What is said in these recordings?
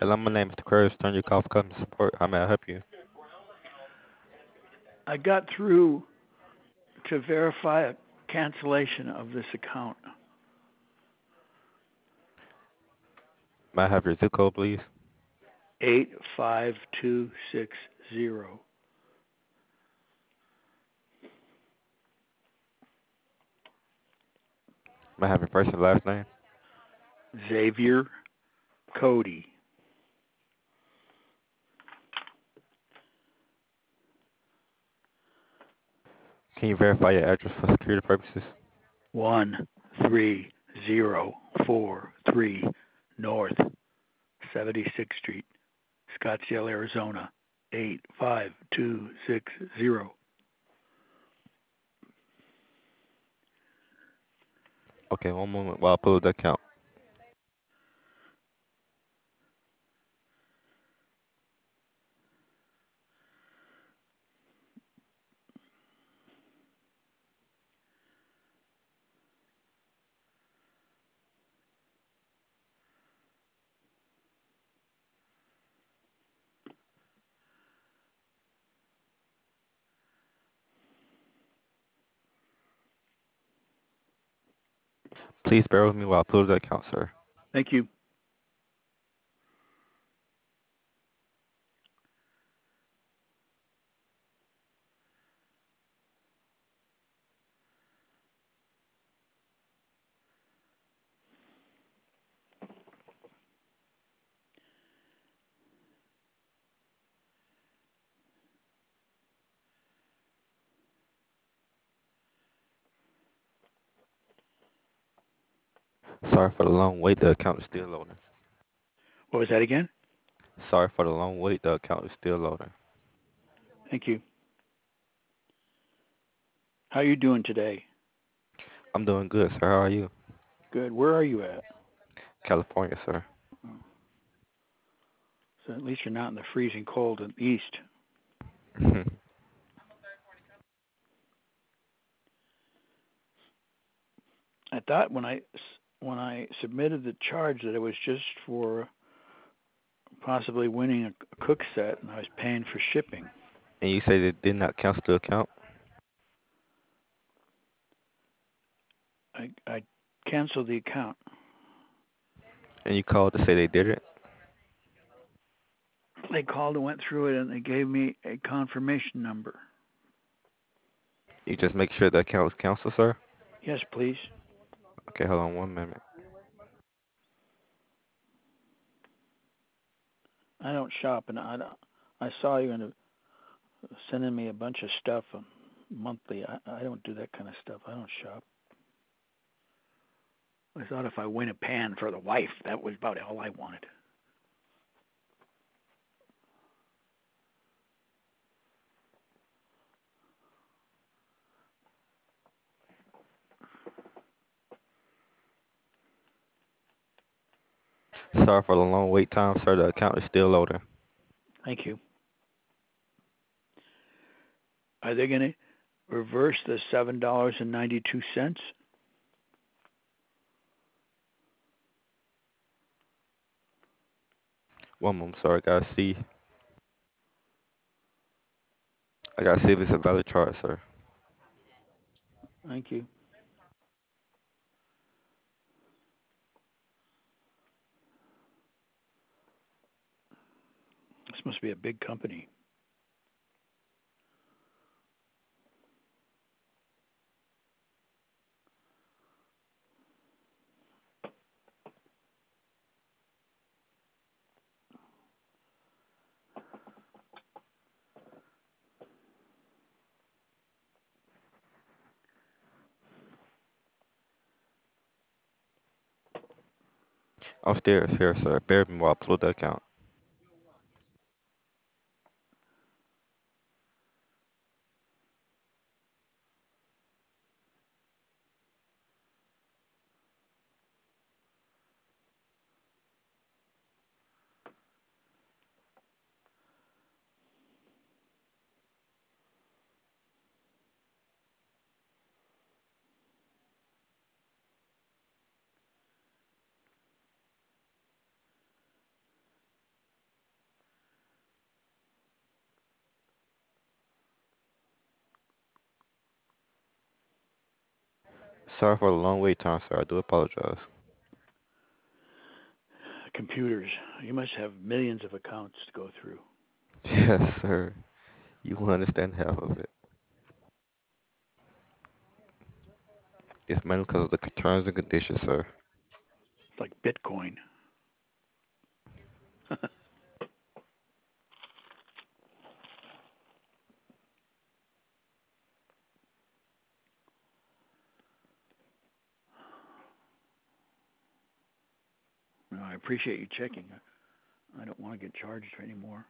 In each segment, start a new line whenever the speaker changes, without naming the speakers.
Hello, my name is Chris. Turn your call for customer support. How may I help you?
I got through to verify a cancellation of this account.
May I have your zip code, please?
85260.
May I have your first and last name?
Xavier Cody.
Can you verify your address for security purposes?
13043 North 76th Street, Scottsdale, Arizona 85260.
Okay, one moment while I pull up the account. Please bear with me while I pull up the account, sir.
Thank you.
Sorry for the long wait. The account is still loading.
What was that again?
Sorry for the long wait. The account is still loading.
Thank you. How are you doing today?
I'm doing good, sir. How are you?
Good. Where are you at?
California, sir.
Oh, so at least you're not in the freezing cold in the east. I thought when I submitted the charge that it was just for possibly winning a cook set, and I was paying for shipping.
And you say they did not cancel the account?
I canceled the account.
And you called to say they did it?
They called and went through it, and they gave me a confirmation number.
You just make sure the account was canceled, sir?
Yes, please.
Okay, hold on one minute.
I don't shop, and I saw you sending me a bunch of stuff monthly. I don't do that kind of stuff. I don't shop. I thought if I win a pan for the wife, that was about all I wanted.
Sorry for the long wait time, sir. The account is still loading.
Thank you. Are they going to reverse the $7.92?
One moment, sir. I gotta see if it's a valid charge, sir.
Thank you. This must be a big company.
Upstairs here, sir. Bear with me while I pull the account. Sorry for the long wait time, sir. I do apologize.
Computers. You must have millions of accounts to go through.
Yes, sir. You will understand half of it. It's mainly because of the terms and conditions, sir.
It's like Bitcoin. No, I appreciate you checking. I don't want to get charged anymore.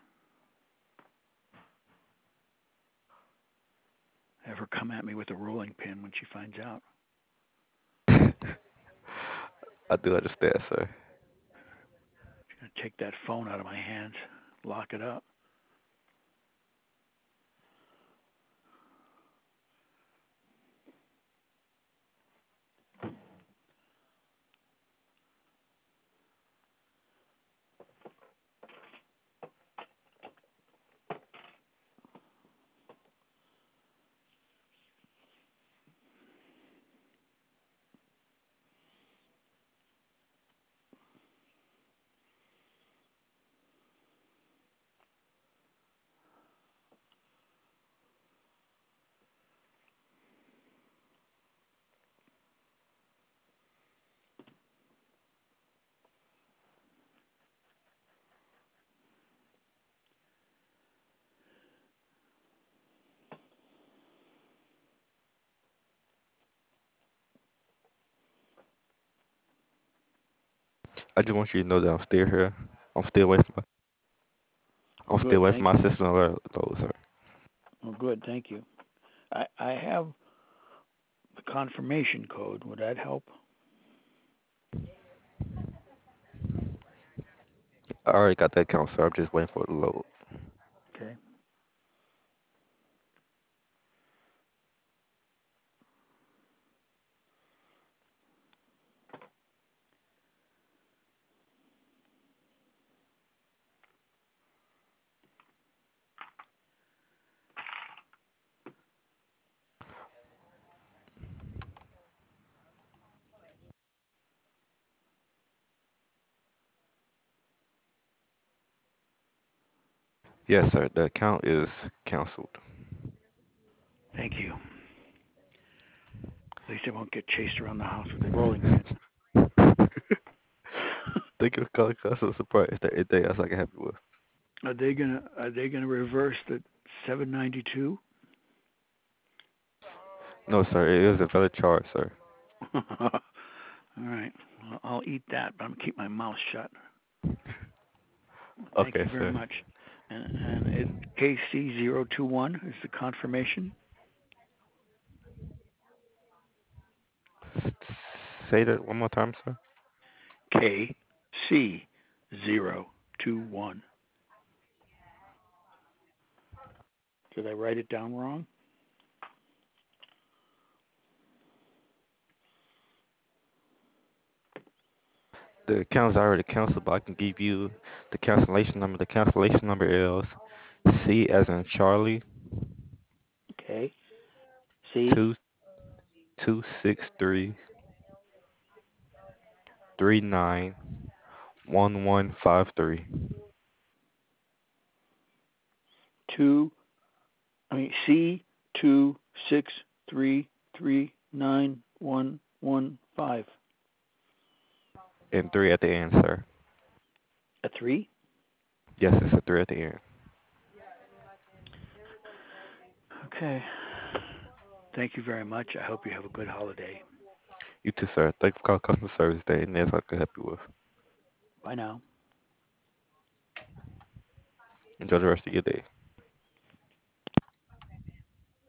Have her come at me with a rolling pin when she finds out.
I do understand, sir.
She's gonna take that phone out of my hands, lock it up.
I just want you to know that I'm still here. I'm still away from my,
Oh,
I'm still
good.
away from
Thank
my
you.
system, though, sir.
Oh, good. Thank you. I have the confirmation code. Would that help?
I already got that account, sir. I'm just waiting for it to load.
Okay.
Yes, sir. The account is canceled.
Thank you. At least I won't get chased around the house with a rolling pin.
Thank you for calling customer support. Is there anything else I can help you with?
Are they gonna reverse the 792?
No, sir. It is a valid charge, sir.
All right. Well, I'll eat that, but I'm gonna keep my mouth shut. Thank
Okay,
you very
sir.
much. And it KC021 is the confirmation.
Say that one more time, sir.
KC021. Did I write it down wrong?
The account's already canceled, but I can give you the cancellation number. The cancellation number is C as in Charlie
Okay. C
2263 391153.
2 C 263391115.
And 3 at the end, sir.
A 3?
Yes, it's a 3 at the end.
Okay. Thank you very much. I hope you have a good holiday.
You too, sir. Thank you for calling customer service day, and that's what I can help you with.
Bye now.
Enjoy the rest of your day.